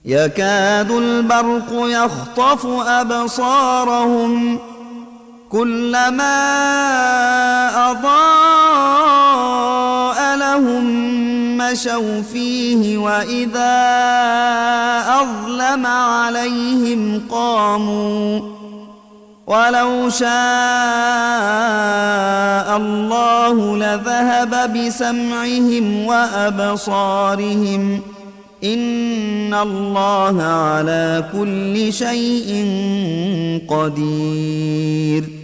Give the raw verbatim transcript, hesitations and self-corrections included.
يكاد البرق يخطف أبصارهم كلما أضاء لهم مشوا فيه وإذا أظلم عليهم قاموا ولو شاء الله لذهب بسمعهم وأبصارهم إن الله على كل شيء قدير